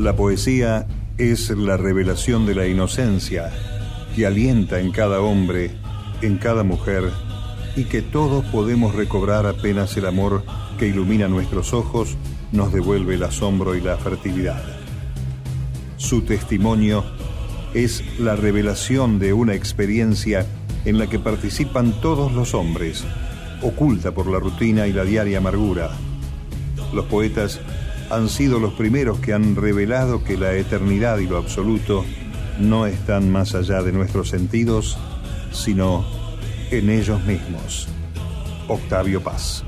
La poesía es la revelación de la inocencia que alienta en cada hombre, en cada mujer, y que todos podemos recobrar apenas el amor que ilumina nuestros ojos nos devuelve el asombro y la fertilidad. Su testimonio es la revelación de una experiencia en la que participan todos los hombres, oculta por la rutina y la diaria amargura. Los poetas han sido los primeros que han revelado que la eternidad y lo absoluto no están más allá de nuestros sentidos, sino en ellos mismos. Octavio Paz.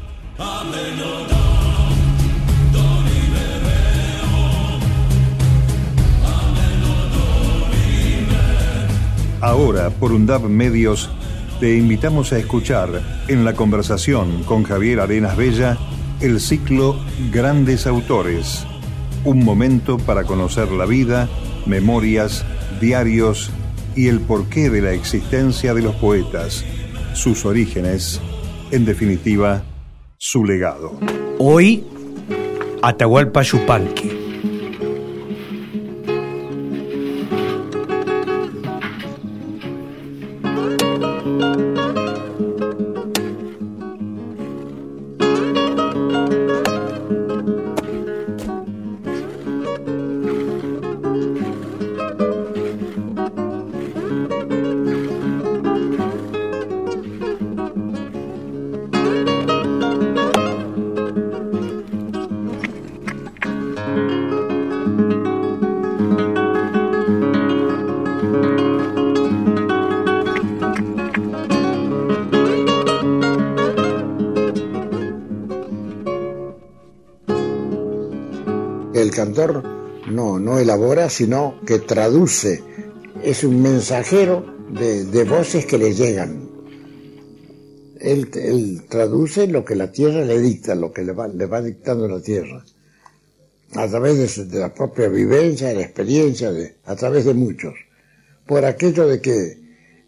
Ahora, por UNDAB Medios, te invitamos a escuchar en la conversación con Javier Arenas Bella el ciclo Grandes Autores, un momento para conocer la vida, memorias, diarios y el porqué de la existencia de los poetas, sus orígenes, en definitiva, su legado. Hoy, Atahualpa Yupanqui. El cantor no elabora, sino que traduce. Es un mensajero de voces que le llegan. Él traduce lo que la tierra le dicta, lo que le va dictando la tierra, a través de la propia vivencia, de la experiencia, a través de muchos. Por aquello de que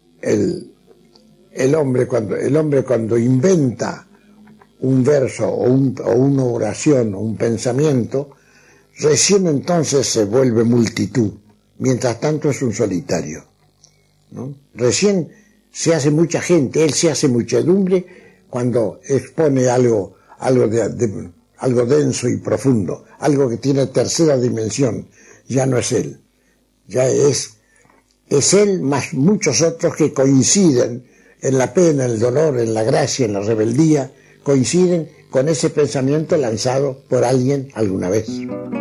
el hombre cuando inventa un verso o una oración o un pensamiento, recién entonces se vuelve multitud, mientras tanto es un solitario, ¿no? Recién se hace mucha gente, él se hace muchedumbre cuando expone algo denso y profundo, algo que tiene tercera dimensión. Ya no es él, ya es él más muchos otros que coinciden en la pena, en el dolor, en la gracia, en la rebeldía, coinciden con ese pensamiento lanzado por alguien alguna vez.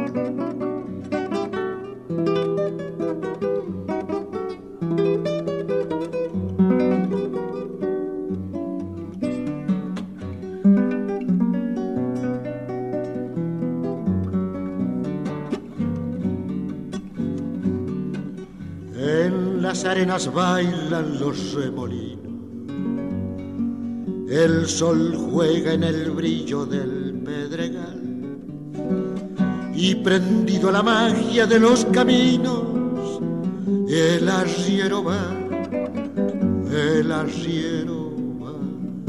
En las arenas bailan los remolinos, el sol juega en el brillo del pedregal, y prendido a la magia de los caminos, el arriero va, el arriero va.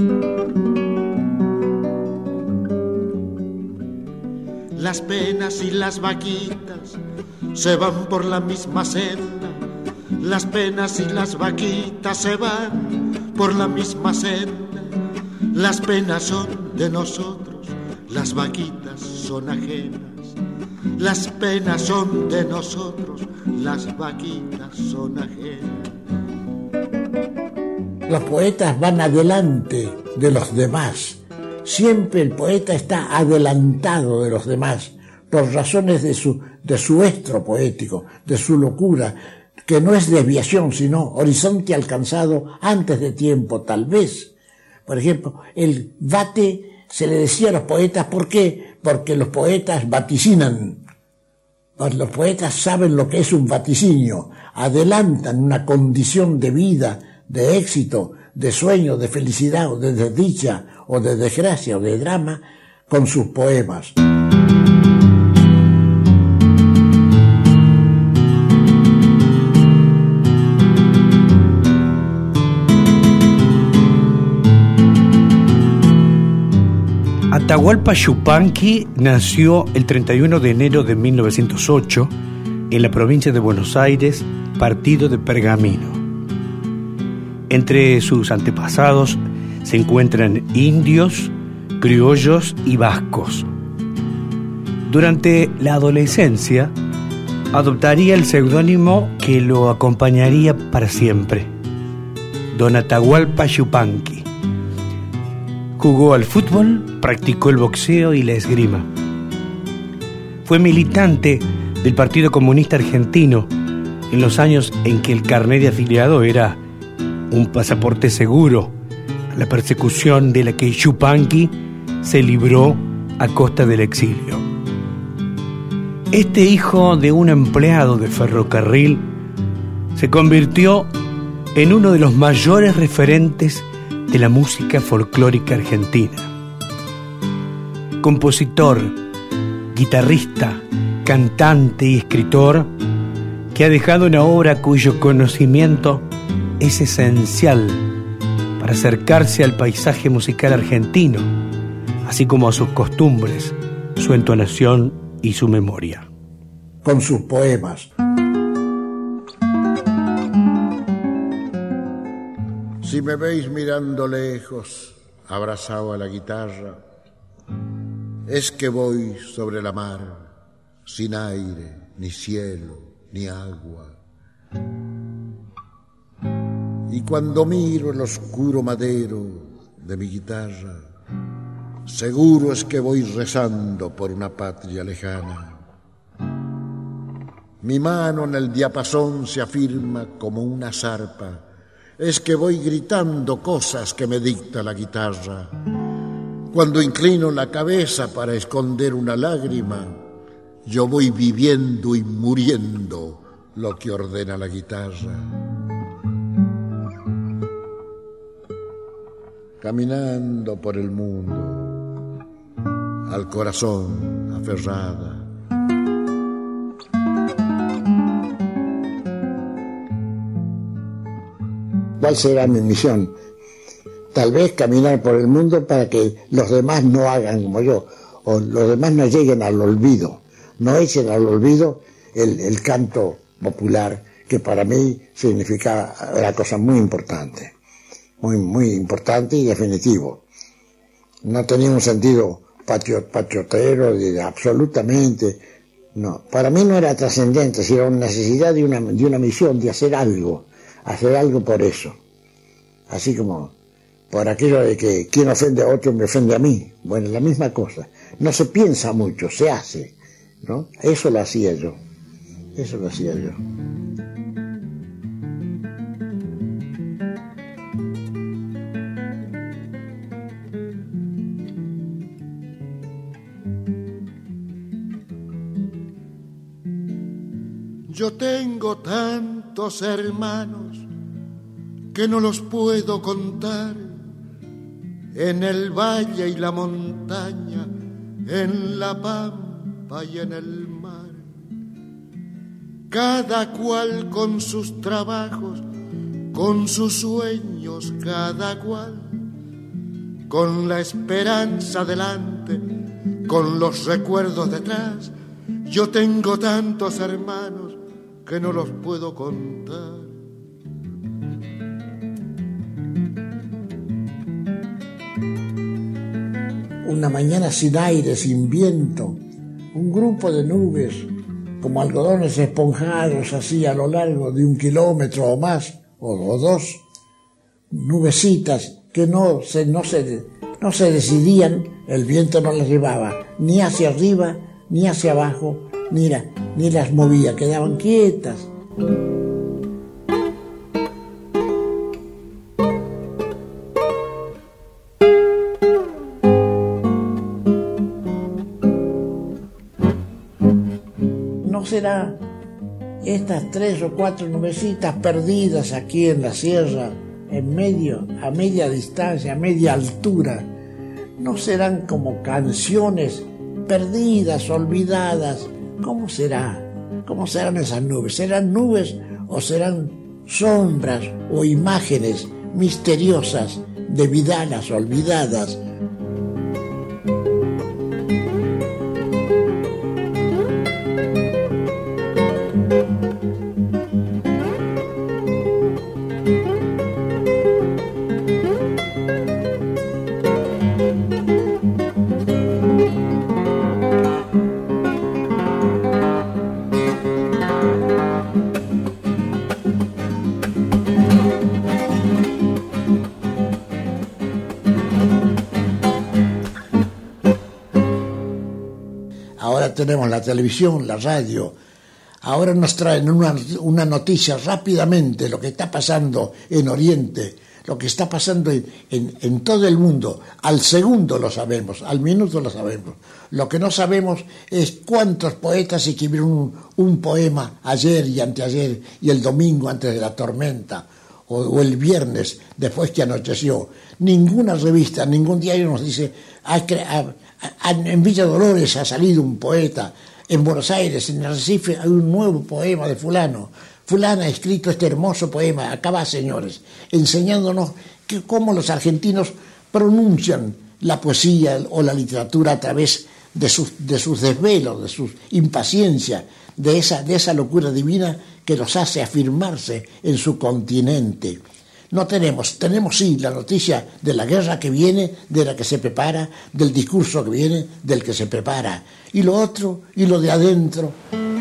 Las penas y las vaquitas se van por la misma senda, las penas y las vaquitas se van por la misma senda. Las penas son de nosotros, las vaquitas son ajenas. Las penas son de nosotros, las vaquitas son ajenas. Los poetas van adelante de los demás. Siempre el poeta está adelantado de los demás por razones de su estro poético, de su locura, que no es desviación, sino horizonte alcanzado antes de tiempo, tal vez. Por ejemplo, el vate se le decía a los poetas, ¿por qué? Porque los poetas vaticinan. Los poetas saben lo que es un vaticinio, adelantan una condición de vida, de éxito, de sueño, de felicidad, o de desdicha, o de desgracia, o de drama, con sus poemas. Atahualpa Yupanqui nació el 31 de enero de 1908 en la provincia de Buenos Aires, partido de Pergamino. Entre sus antepasados se encuentran indios, criollos y vascos. Durante la adolescencia, adoptaría el seudónimo que lo acompañaría para siempre: Don Atahualpa Yupanqui. Jugó al fútbol, practicó el boxeo y la esgrima. Fue militante del Partido Comunista Argentino en los años en que el carnet de afiliado era un pasaporte seguro a la persecución de la que Yupanqui se libró a costa del exilio. Este hijo de un empleado de ferrocarril se convirtió en uno de los mayores referentes de la música folclórica argentina. Compositor, guitarrista, cantante y escritor, que ha dejado una obra cuyo conocimiento es esencial para acercarse al paisaje musical argentino, así como a sus costumbres, su entonación y su memoria. Con sus poemas. Si me veis mirando lejos, abrazado a la guitarra, es que voy sobre la mar, sin aire, ni cielo, ni agua. Y cuando miro el oscuro madero de mi guitarra, seguro es que voy rezando por una patria lejana. Mi mano en el diapasón se afirma como una zarpa, es que voy gritando cosas que me dicta la guitarra. Cuando inclino la cabeza para esconder una lágrima, yo voy viviendo y muriendo lo que ordena la guitarra. Caminando por el mundo, al corazón aferrada. ¿Cuál será mi misión? Tal vez caminar por el mundo para que los demás no hagan como yo, o los demás no lleguen al olvido, no echen al olvido el canto popular, que para mí significa una cosa muy importante, muy importante y definitivo. No tenía un sentido patriotero, absolutamente, no. Para mí no era trascendente, sino una necesidad de una misión, de hacer algo por eso. Así como por aquello de que quien ofende a otro me ofende a mí. Bueno, la misma cosa. No se piensa mucho, se hace, ¿no? Eso lo hacía yo. Yo tengo tantos hermanos que no los puedo contar, en el valle y la montaña, en la pampa y en el mar. Cada cual con sus trabajos, con sus sueños, cada cual con la esperanza delante, con los recuerdos detrás. Yo tengo tantos hermanos que no los puedo contar. Una mañana sin aire, sin viento, un grupo de nubes como algodones esponjados así a lo largo de 1 kilómetro o más, o 2, nubecitas que no se decidían, el viento no las llevaba ni hacia arriba ni hacia abajo, ni las movía, quedaban quietas. ¿No será estas 3 o 4 nubecitas perdidas aquí en la sierra, a media distancia, a media altura? ¿No serán como canciones perdidas, olvidadas? ¿Cómo será? ¿Cómo serán esas nubes? ¿Serán nubes o serán sombras o imágenes misteriosas de vidalas olvidadas? tenemos la televisión, la radio. Ahora nos traen una noticia rápidamente, lo que está pasando en Oriente, lo que está pasando en todo el mundo. Al segundo lo sabemos, al minuto lo sabemos. Lo que no sabemos es cuántos poetas escribieron un poema ayer y anteayer y el domingo antes de la tormenta o el viernes después que anocheció. Ninguna revista, ningún diario nos dice en Villa Dolores ha salido un poeta, en Buenos Aires, en Recife hay un nuevo poema de fulano. Fulana ha escrito este hermoso poema. Acá va, señores, enseñándonos cómo los argentinos pronuncian la poesía o la literatura a través de sus desvelos, de su impaciencia, de esa locura divina que los hace afirmarse en su continente. No tenemos sí la noticia de la guerra que viene, de la que se prepara, del discurso que viene, del que se prepara. Y lo otro, y lo de adentro.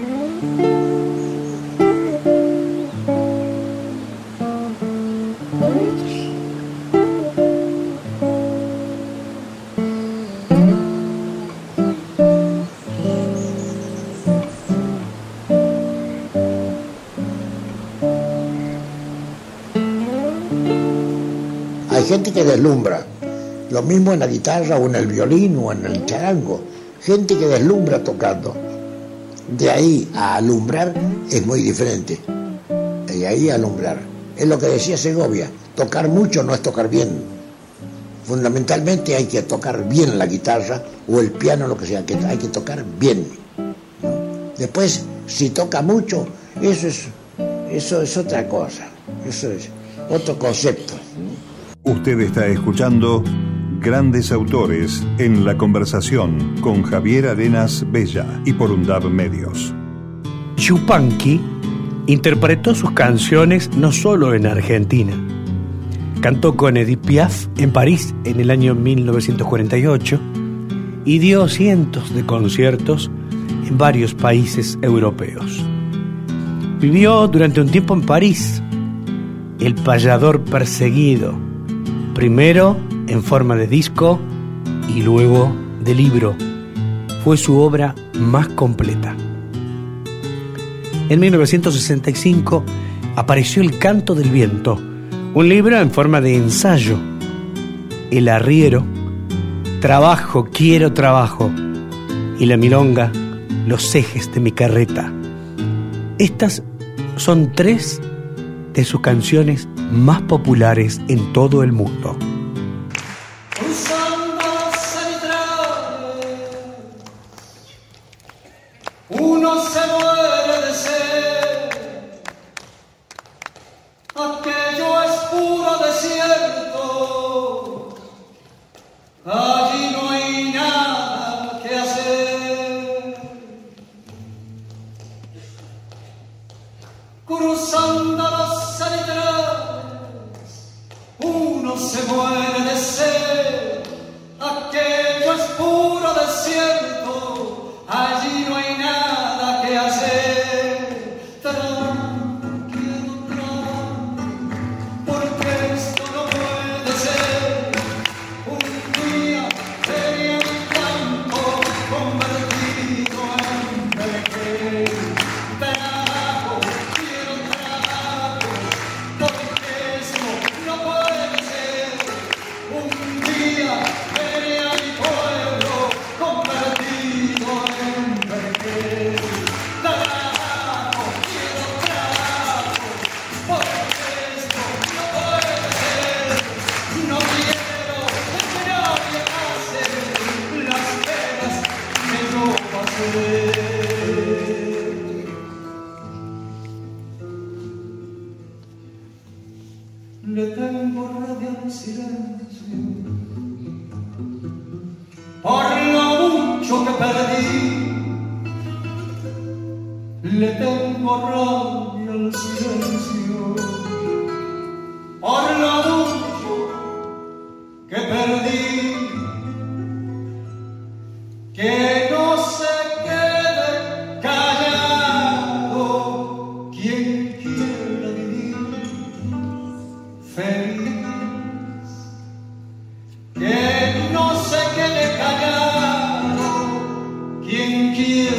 Hay gente que deslumbra, lo mismo en la guitarra o en el violín o en el charango, gente que deslumbra tocando. De ahí a alumbrar es muy diferente. De ahí a alumbrar. Es lo que decía Segovia, tocar mucho no es tocar bien. Fundamentalmente hay que tocar bien la guitarra o el piano, lo que sea, que hay que tocar bien. Después, si toca mucho, eso es otra cosa, eso es otro concepto. Usted está escuchando Grandes Autores en la conversación con Javier Arenas Bella y por UNDAB Medios. Yupanqui interpretó sus canciones no solo en Argentina. Cantó con Edith Piaf en París en el año 1948 y dio cientos de conciertos en varios países europeos. Vivió durante un tiempo en París, El payador perseguido, primero en forma de disco y luego de libro. Fue su obra más completa. En 1965 apareció El canto del viento, un libro en forma de ensayo. El arriero, Trabajo, quiero trabajo, y la milonga, Los ejes de mi carreta. Estas son 3 de sus canciones más populares en todo el mundo. Uno se muere de sed, aquello es puro desierto, allí no hay nada que hacer. Cruzando los salitrales, uno se muere de sed, aquello es puro desierto, allí no hay nada que hacer. Tranquilo, porque esto no puede ser. Un día sería mi campo convertido en vejez. Trabajo, quiero trabajo, porque esto no puede ser. Un día sería mi pueblo convertido en vejez. Trabajo, quiero trabajo, porque esto no puede ser. No quiero que nadie pase las penas que yo pasé. Le tengo rabia al silencio por lo mucho que perdí. Le tengo rabia al silencio por lo mucho que perdí. Que no se quede callado quien quiera vivir feliz. Que no se quede callado quien quiera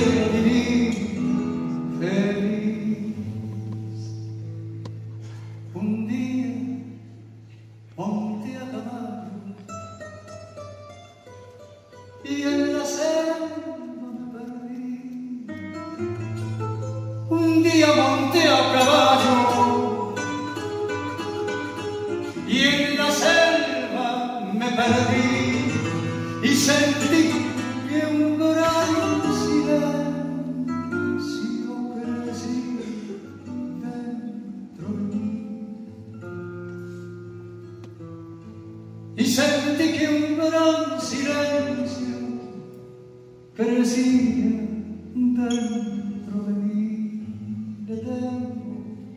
un día monté a caballo y en la selva me perdí y sentí que un gran silencio crecía dentro de mí. Y sentí que un gran silencio crecía dentro de mí. Le tengo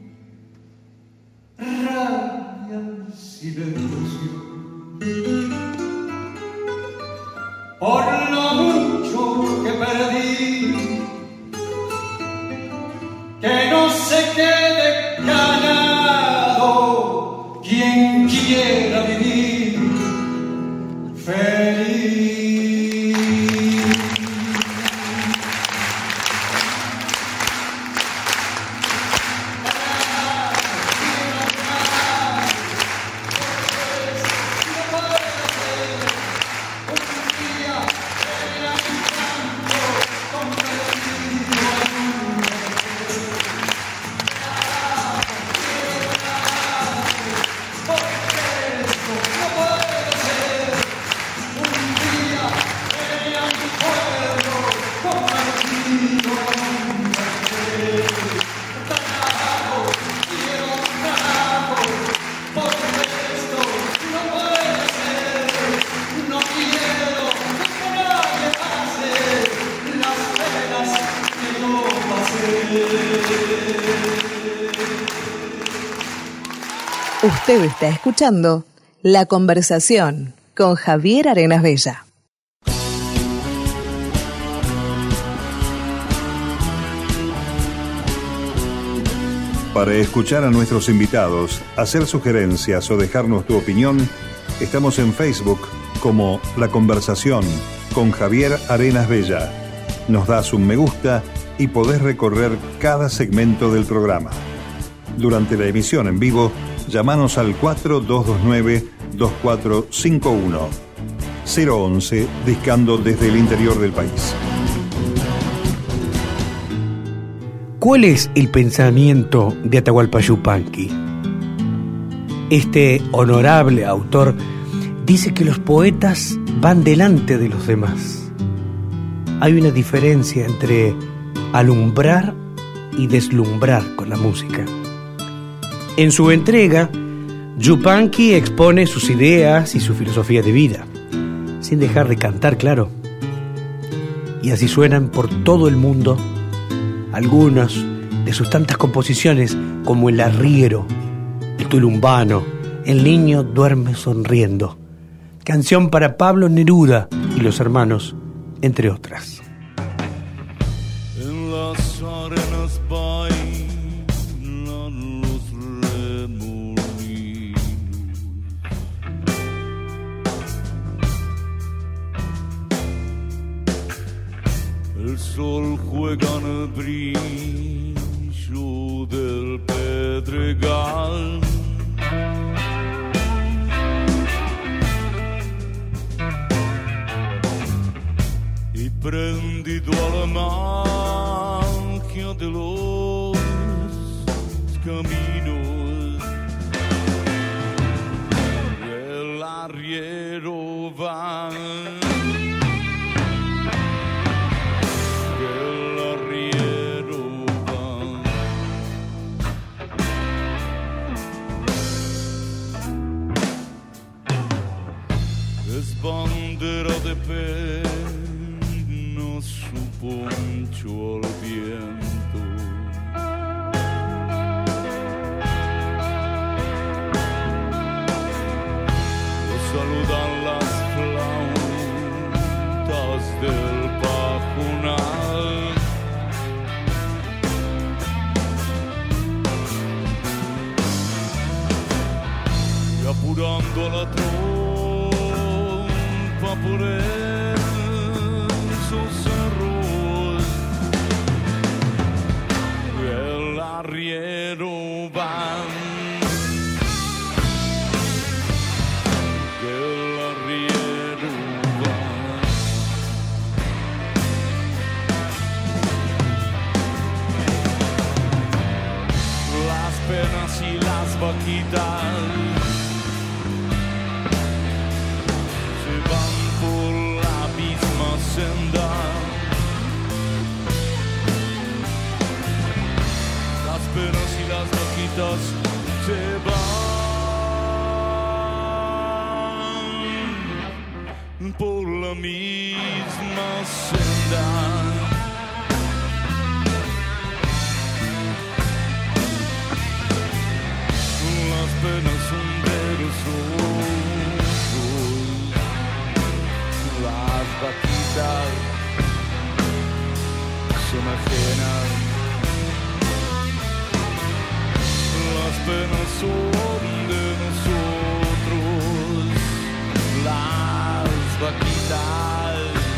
rabia al silencio por lo mucho que perdí, que no se quede callado quien quiera vivir feliz. Usted está escuchando La Conversación con Javier Arenas Bella. Para escuchar a nuestros invitados, hacer sugerencias o dejarnos tu opinión, estamos en Facebook como La Conversación con Javier Arenas Bella. Nos das un me gusta y podés recorrer cada segmento del programa. Durante la emisión en vivo, llamanos al 4229-2451. 011, discando desde el interior del país. ¿Cuál es el pensamiento de Atahualpa Yupanqui? Este honorable autor dice que los poetas van delante de los demás. Hay una diferencia entre alumbrar y deslumbrar con la música. En su entrega, Yupanqui expone sus ideas y su filosofía de vida, sin dejar de cantar, claro. Y así suenan por todo el mundo algunas de sus tantas composiciones, como El Arriero, El Tulumbano, El Niño Duerme Sonriendo, canción para Pablo Neruda y los hermanos, entre otras. En las arenas bailan los remolinos, el sol juega en el brillo del pedregal. Y prendido a la magia de los caminos, el arriero va. Bandera de pena, su poncho al viento. Lo saludan las flautas del pajonal. Y apurando a la por esos cerros, el arriero va, el arriero va. penas y las vaquitas se van por la misma senda. Las penas y las vaquitas se van por la misma senda. Las penas son de los ojos, las vaquitas son ajenas. Las penas son de nosotros, las vaquitas.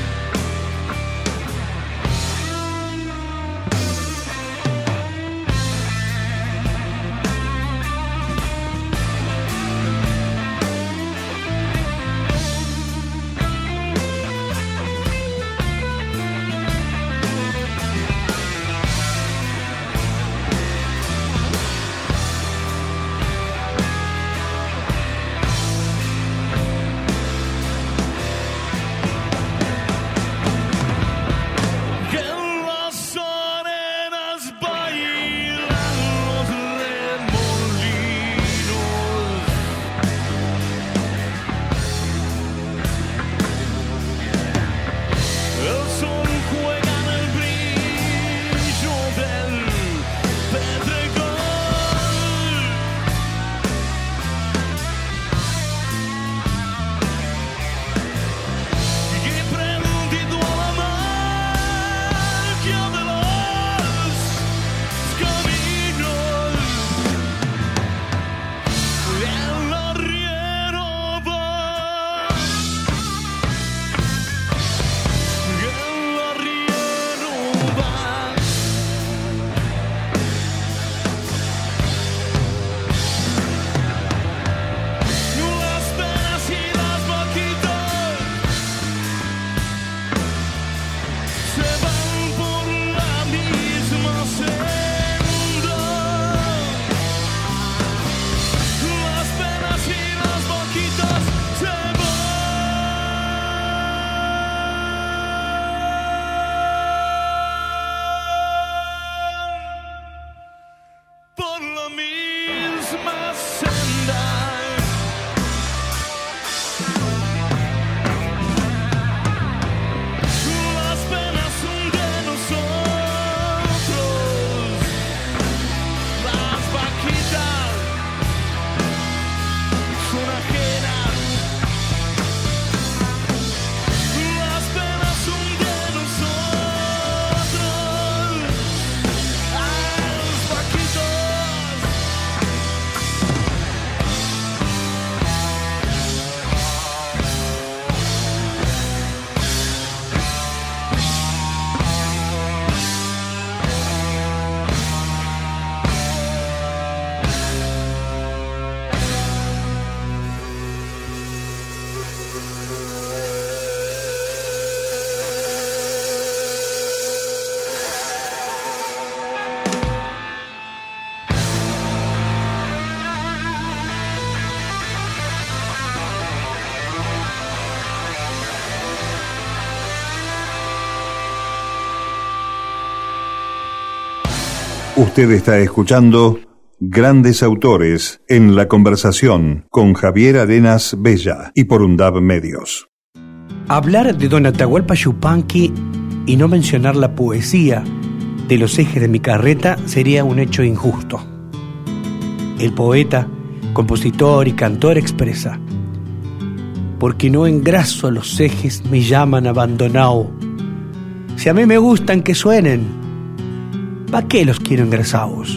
Usted está escuchando Grandes Autores en la Conversación con Javier Arenas Bella y por UNDAB Medios. Hablar de Don Atahualpa Yupanqui y no mencionar la poesía de Los ejes de mi carreta sería un hecho injusto. El poeta, compositor y cantor expresa: porque no engraso los ejes me llaman abandonado. Si a mí me gustan que suenen, ¿para qué los quiero engrasados?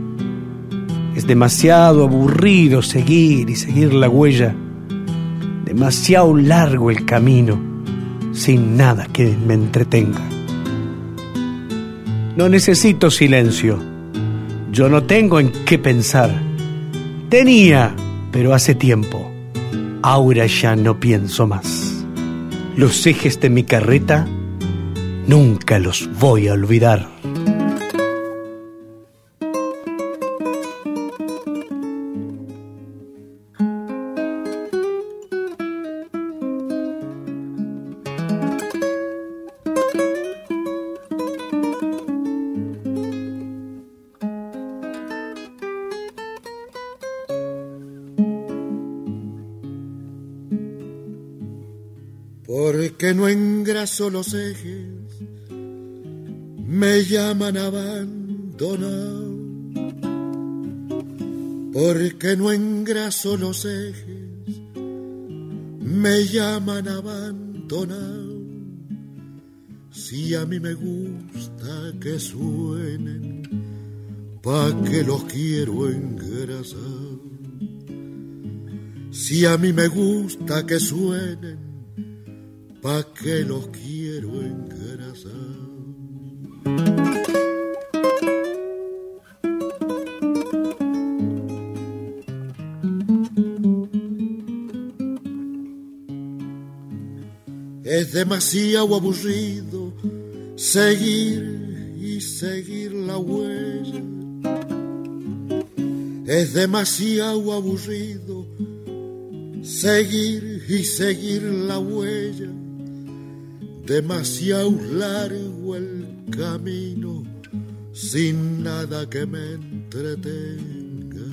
Es demasiado aburrido seguir y seguir la huella, demasiado largo el camino, sin nada que me entretenga. No necesito silencio, yo no tengo en qué pensar. Tenía, pero hace tiempo, ahora ya no pienso más. Los ejes de mi carreta nunca los voy a olvidar. Porque no engraso los ejes, me llaman abandonado. Porque no engraso los ejes, me llaman abandonado. Si a mí me gusta que suenen, pa' que los quiero engrasar. Si a mí me gusta que suenen, pa' que los quiero engrasar. Es demasiado aburrido seguir y seguir la huella. Es demasiado aburrido seguir y seguir la huella. Demasiado largo el camino sin nada que me entretenga.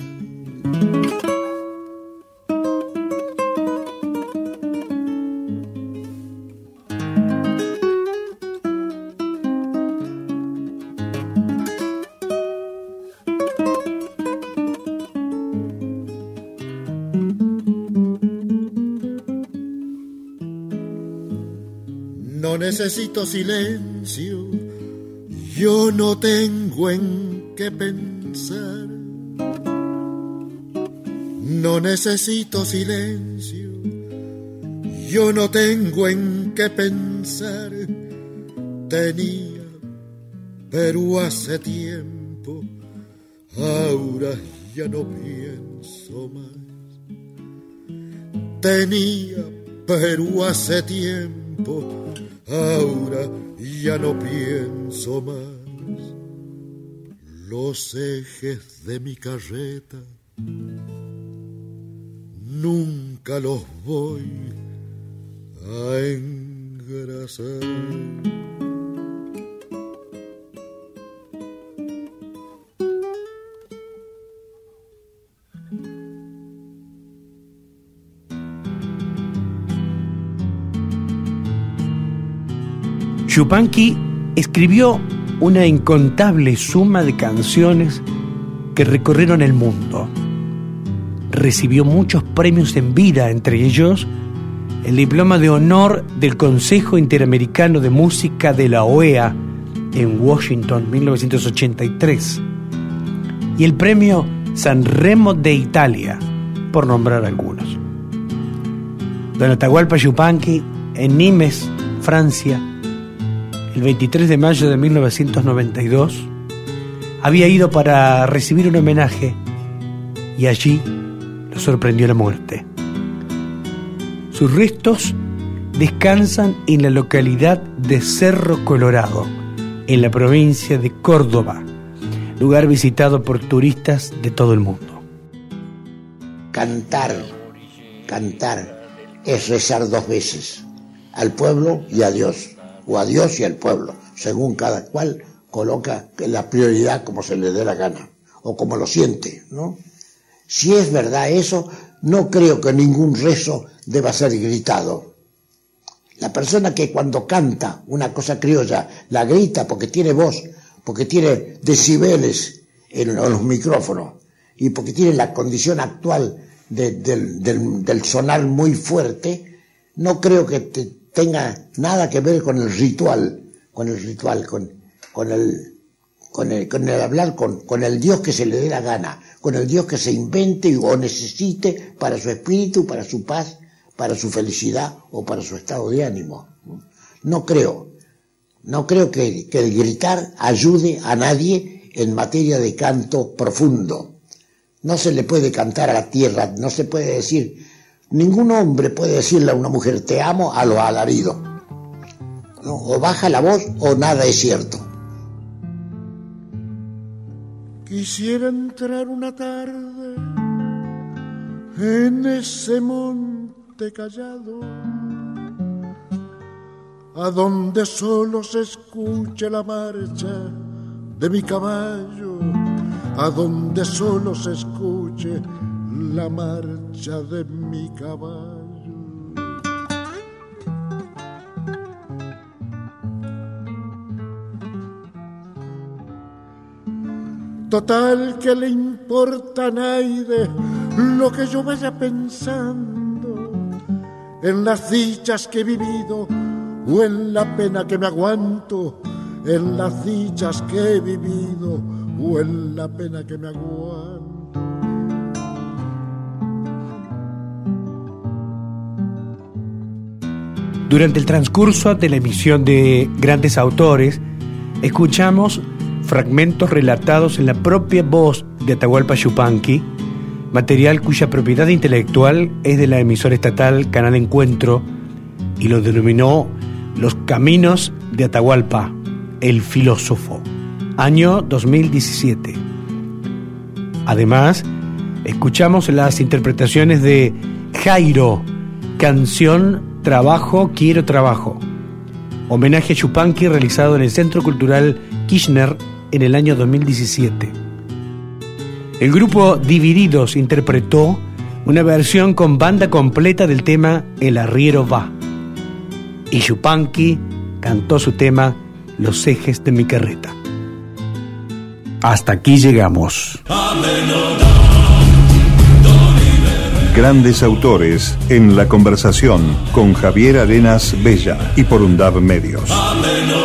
No necesito silencio, yo no tengo en qué pensar. No necesito silencio, yo no tengo en qué pensar. Tenía, pero hace tiempo, ahora ya no pienso más. Tenía, pero hace tiempo, ahora ya no pienso más. Los ejes de mi carreta nunca los voy a engrasar. Yupanqui escribió una incontable suma de canciones que recorrieron el mundo. Recibió muchos premios en vida, entre ellos el diploma de honor del Consejo Interamericano de Música de la OEA en Washington, 1983, y el premio Sanremo de Italia, por nombrar algunos. Don Atahualpa Yupanqui, en Nimes, Francia, el 23 de mayo de 1992, había ido para recibir un homenaje y allí lo sorprendió la muerte. Sus restos descansan en la localidad de Cerro Colorado, en la provincia de Córdoba, lugar visitado por turistas de todo el mundo. Cantar es rezar dos veces, al pueblo y a Dios, o a Dios y al pueblo, según cada cual coloca la prioridad como se le dé la gana, o como lo siente, ¿no? Si es verdad eso, no creo que ningún rezo deba ser gritado. La persona que cuando canta una cosa criolla, la grita porque tiene voz, porque tiene decibeles en los micrófonos, y porque tiene la condición actual del sonar muy fuerte, no creo que tenga nada que ver con el ritual, con el hablar con el Dios que se le dé la gana, con el Dios que se invente o necesite para su espíritu, para su paz, para su felicidad o para su estado de ánimo. No creo que el gritar ayude a nadie en materia de canto profundo. No se le puede cantar a la tierra, no se puede decir, ningún hombre puede decirle a una mujer te amo a los alaridos, ¿no? O baja la voz o nada es cierto. Quisiera entrar una tarde en ese monte callado, a donde solo se escucha la marcha de mi caballo, a donde solo se escuche la marcha de mi caballo. Total, que le importa a nadie lo que yo vaya pensando, en las dichas que he vivido o en la pena que me aguanto, en las dichas que he vivido o en la pena que me aguanto. Durante el transcurso de la emisión de Grandes Autores, escuchamos fragmentos relatados en la propia voz de Atahualpa Yupanqui, material cuya propiedad intelectual es de la emisora estatal Canal Encuentro y lo denominó Los Caminos de Atahualpa, el filósofo, año 2017. Además, escuchamos las interpretaciones de Jairo, canción Trabajo, Quiero Trabajo, homenaje a Yupanqui realizado en el Centro Cultural Kirchner en el año 2017. El grupo Divididos interpretó una versión con banda completa del tema El arriero va, y Yupanqui cantó su tema Los ejes de mi carreta. Hasta aquí llegamos. Grandes Autores en la conversación con Javier Arenas Bella y por UNDAV Medios.